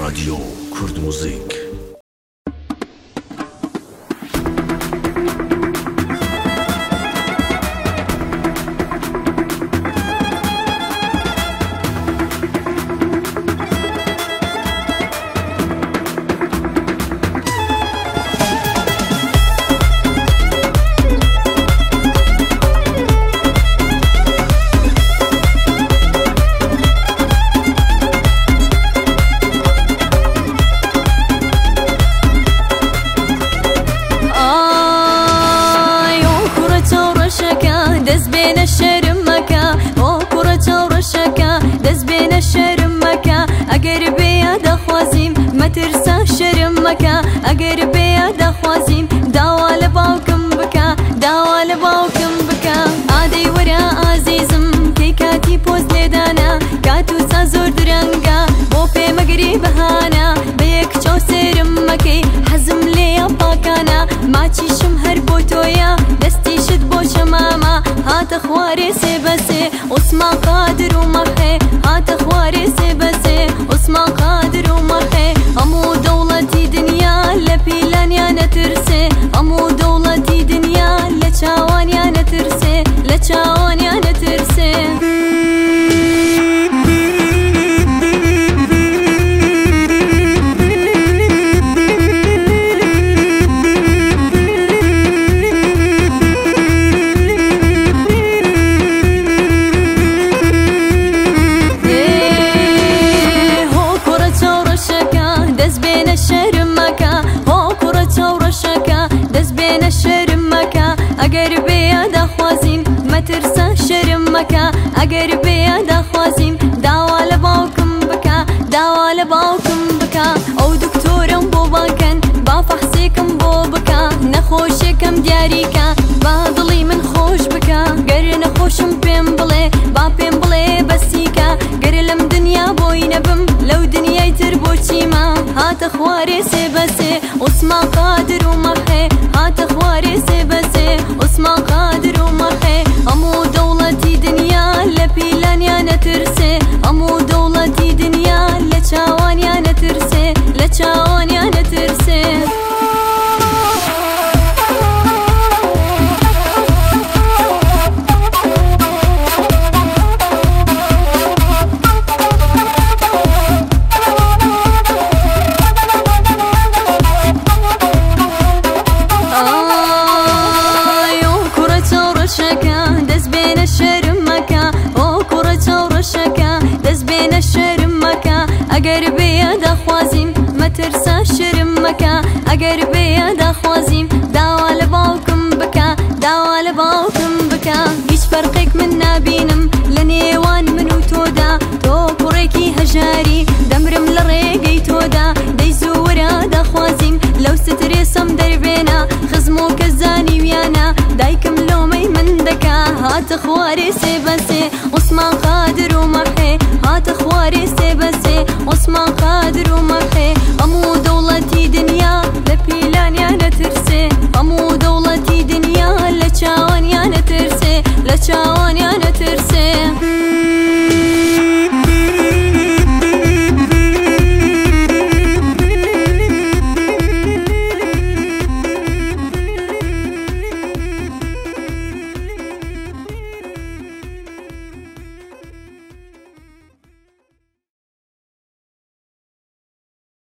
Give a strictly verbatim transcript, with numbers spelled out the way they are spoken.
رادیو کورد موزیک. اگر بیاد خوازیم داوال باوکم بکا داوال باوکم بکا عادی ورا عزیزم کی کاتی پوز لیدانا کاتو سا زور درنگا بو پی مگری بهانا بیک چو سرم مکی حزم لیا پاکانا ما چیشم هر بوتویا دستی شد بو شماما هات خواری سی بسی اسما قادر و مخی هات خواری سی بسی اسما قادر و مخی امو دولتی دنیا لپیلان یا نترسه امو دولتی دنیا لچاوان یا نترسه لچاوان یا نترسه اگر بیاد خوازیم مترسا شرم مکا اگر بیاد خوازیم داوال باوکم بکا داوال باوکم بکا او دکتورم بو باکن با فحصیکم بو بکا نخوشیکم دیاری کا با دلی من خوش بکا گر نخوشم پیم بله با پیم بله بسیکا گر لم دنیا بوی نبم لو دنیای تر بوچی ما هات خواری سی بسی اسما قادر و مخی هات خواری سی بسی اسما قادر و مخی امو دولتی دنیا لپیلان یا نترسه امو دولتی دنیا لچاوان یا نترسه لچاوان یا نترسه اگر بیاد خوازیم مترسا شرم مکا اگر بیاد خوازیم داوال باوکم بکا داوال باوکم بکا هیچ فرقك من نبینم لنیوان منو تودا تو کوڕێکی هەژاری دەمرم لە ڕێگەی تۆدا دەی زوورە دەخوازیم لەو سترێسم دەربێنە خزم و کەزانی ویانە دایکم لۆمەی من دەکا هاتە خوارێ سێ بەسێ عوسمان قادر و مەحێ هاتە خوارێ سێ بەسێ عوسمان قادر و مەحێ هەموو دەوڵەتی دنیا لە پیلانیا نەترسێ هەموو دەوڵەتی دنیا لە چاوانیا نەترسێ لە چاوان